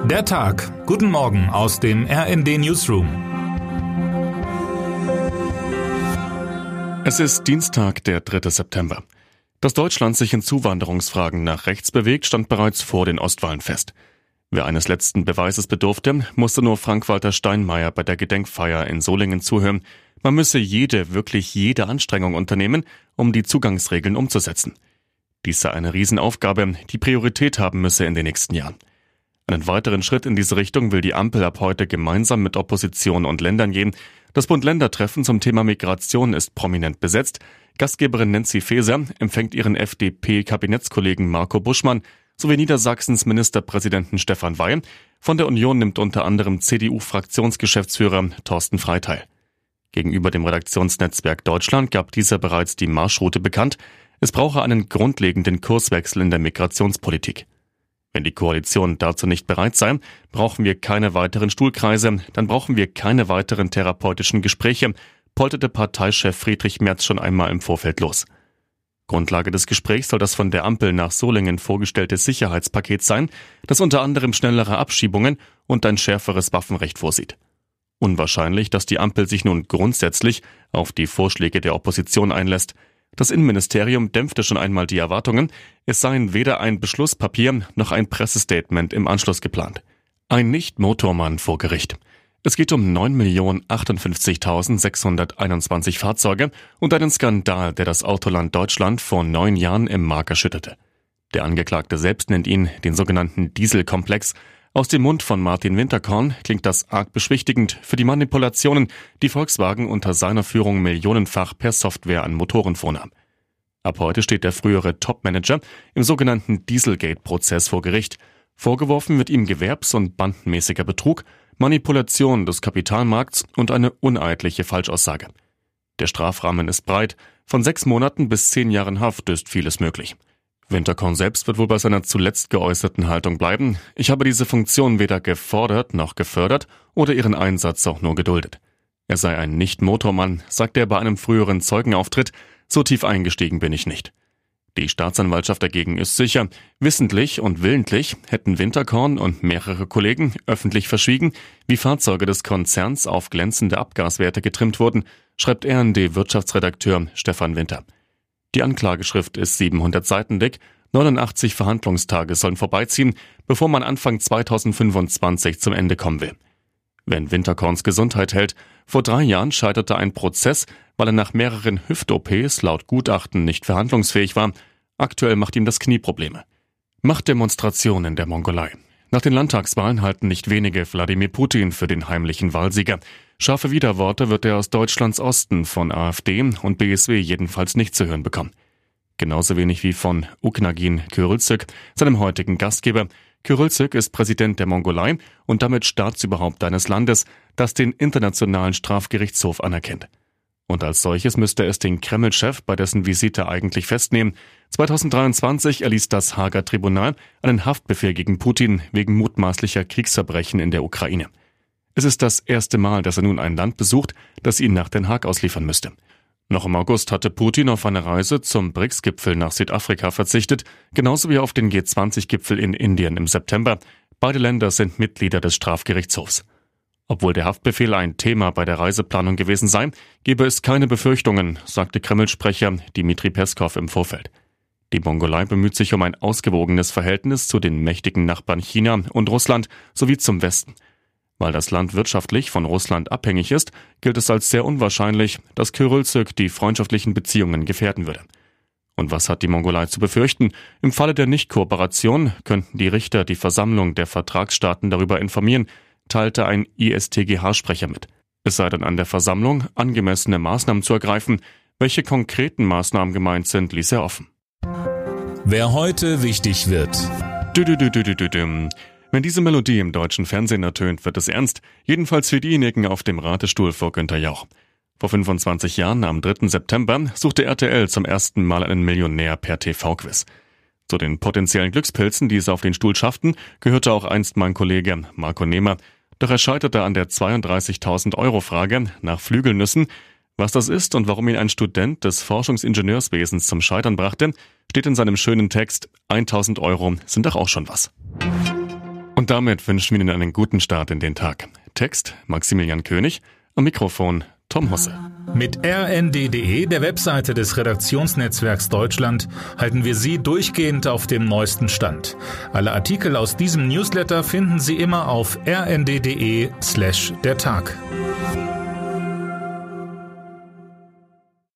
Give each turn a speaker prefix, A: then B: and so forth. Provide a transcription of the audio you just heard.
A: Der Tag. Guten Morgen aus dem RND Newsroom.
B: Es ist Dienstag, der 3. September. Dass Deutschland sich in Zuwanderungsfragen nach rechts bewegt, stand bereits vor den Ostwahlen fest. Wer eines letzten Beweises bedurfte, musste nur Frank-Walter Steinmeier bei der Gedenkfeier in Solingen zuhören. Man müsse wirklich jede Anstrengung unternehmen, um die Zugangsregeln umzusetzen. Dies sei eine Riesenaufgabe, die Priorität haben müsse in den nächsten Jahren. Einen weiteren Schritt in diese Richtung will die Ampel ab heute gemeinsam mit Opposition und Ländern gehen. Das Bund-Länder-Treffen zum Thema Migration ist prominent besetzt. Gastgeberin Nancy Faeser empfängt ihren FDP-Kabinettskollegen Marco Buschmann sowie Niedersachsens Ministerpräsidenten Stefan Weil. Von der Union nimmt unter anderem CDU-Fraktionsgeschäftsführer Thorsten Frey teil. Gegenüber dem Redaktionsnetzwerk Deutschland gab dieser bereits die Marschroute bekannt. Es brauche einen grundlegenden Kurswechsel in der Migrationspolitik. Wenn die Koalition dazu nicht bereit sei, brauchen wir keine weiteren Stuhlkreise, dann brauchen wir keine weiteren therapeutischen Gespräche, polterte Parteichef Friedrich Merz schon einmal im Vorfeld los. Grundlage des Gesprächs soll das von der Ampel nach Solingen vorgestellte Sicherheitspaket sein, das unter anderem schnellere Abschiebungen und ein schärferes Waffenrecht vorsieht. Unwahrscheinlich, dass die Ampel sich nun grundsätzlich auf die Vorschläge der Opposition einlässt. Das Innenministerium dämpfte schon einmal die Erwartungen, es seien weder ein Beschlusspapier noch ein Pressestatement im Anschluss geplant. Ein Nicht-Motormann vor Gericht. Es geht um 9.058.621 Fahrzeuge und einen Skandal, der das Autoland Deutschland vor 9 Jahren im Mark erschütterte. Der Angeklagte selbst nennt ihn den sogenannten Dieselkomplex. Aus dem Mund von Martin Winterkorn klingt das arg beschwichtigend für die Manipulationen, die Volkswagen unter seiner Führung millionenfach per Software an Motoren vornahm. Ab heute steht der frühere Topmanager im sogenannten Dieselgate-Prozess vor Gericht. Vorgeworfen wird ihm gewerbs- und bandenmäßiger Betrug, Manipulation des Kapitalmarkts und eine uneidliche Falschaussage. Der Strafrahmen ist breit, von 6 Monaten bis 10 Jahren Haft ist vieles möglich. Winterkorn selbst wird wohl bei seiner zuletzt geäußerten Haltung bleiben. Ich habe diese Funktion weder gefordert noch gefördert oder ihren Einsatz auch nur geduldet. Er sei ein Nicht-Motormann, sagt er bei einem früheren Zeugenauftritt. So tief eingestiegen bin ich nicht. Die Staatsanwaltschaft dagegen ist sicher, wissentlich und willentlich hätten Winterkorn und mehrere Kollegen öffentlich verschwiegen, wie Fahrzeuge des Konzerns auf glänzende Abgaswerte getrimmt wurden, schreibt RND-Wirtschaftsredakteur Stefan Winter. Die Anklageschrift ist 700 Seiten dick, 89 Verhandlungstage sollen vorbeiziehen, bevor man Anfang 2025 zum Ende kommen will. Wenn Winterkorns Gesundheit hält, vor 3 Jahren scheiterte ein Prozess, weil er nach mehreren Hüft-OPs laut Gutachten nicht verhandlungsfähig war. Aktuell macht ihm das Knie Probleme. Machtdemonstrationen in der Mongolei. Nach den Landtagswahlen halten nicht wenige Wladimir Putin für den heimlichen Wahlsieger. Scharfe Widerworte wird er aus Deutschlands Osten von AfD und BSW jedenfalls nicht zu hören bekommen. Genauso wenig wie von Uknagin Kürülsük, seinem heutigen Gastgeber. Kürülsük ist Präsident der Mongolei und damit Staatsoberhaupt eines Landes, das den Internationalen Strafgerichtshof anerkennt. Und als solches müsste es den Kreml-Chef bei dessen Visite eigentlich festnehmen. 2023 erließ das Haager Tribunal einen Haftbefehl gegen Putin wegen mutmaßlicher Kriegsverbrechen in der Ukraine. Es ist das erste Mal, dass er nun ein Land besucht, das ihn nach Den Haag ausliefern müsste. Noch im August hatte Putin auf eine Reise zum BRICS-Gipfel nach Südafrika verzichtet, genauso wie auf den G20-Gipfel in Indien im September. Beide Länder sind Mitglieder des Strafgerichtshofs. Obwohl der Haftbefehl ein Thema bei der Reiseplanung gewesen sei, gebe es keine Befürchtungen, sagte Kreml-Sprecher Dmitri Peskov im Vorfeld. Die Mongolei bemüht sich um ein ausgewogenes Verhältnis zu den mächtigen Nachbarn China und Russland sowie zum Westen. Weil das Land wirtschaftlich von Russland abhängig ist, gilt es als sehr unwahrscheinlich, dass Kürülsük die freundschaftlichen Beziehungen gefährden würde. Und was hat die Mongolei zu befürchten? Im Falle der Nichtkooperation könnten die Richter die Versammlung der Vertragsstaaten darüber informieren, teilte ein ISTGH-Sprecher mit. Es sei dann an der Versammlung, angemessene Maßnahmen zu ergreifen. Welche konkreten Maßnahmen gemeint sind, ließ er offen.
A: Wer heute wichtig wird.
B: Wenn diese Melodie im deutschen Fernsehen ertönt, wird es ernst. Jedenfalls für diejenigen auf dem Ratestuhl vor Günther Jauch. Vor 25 Jahren, am 3. September, suchte RTL zum ersten Mal einen Millionär per TV-Quiz. Zu den potenziellen Glückspilzen, die es auf den Stuhl schafften, gehörte auch einst mein Kollege Marco Nehmer. Doch er scheiterte an der 32.000-Euro-Frage nach Flügelnüssen. Was das ist und warum ihn ein Student des Forschungsingenieurswesens zum Scheitern brachte, steht in seinem schönen Text 1.000 Euro sind doch auch schon was. Und damit wünschen wir Ihnen einen guten Start in den Tag. Text Maximilian König, am Mikrofon Tom Husse.
A: Mit rnd.de, der Webseite des Redaktionsnetzwerks Deutschland, halten wir Sie durchgehend auf dem neuesten Stand. Alle Artikel aus diesem Newsletter finden Sie immer auf rnd.de/der Tag.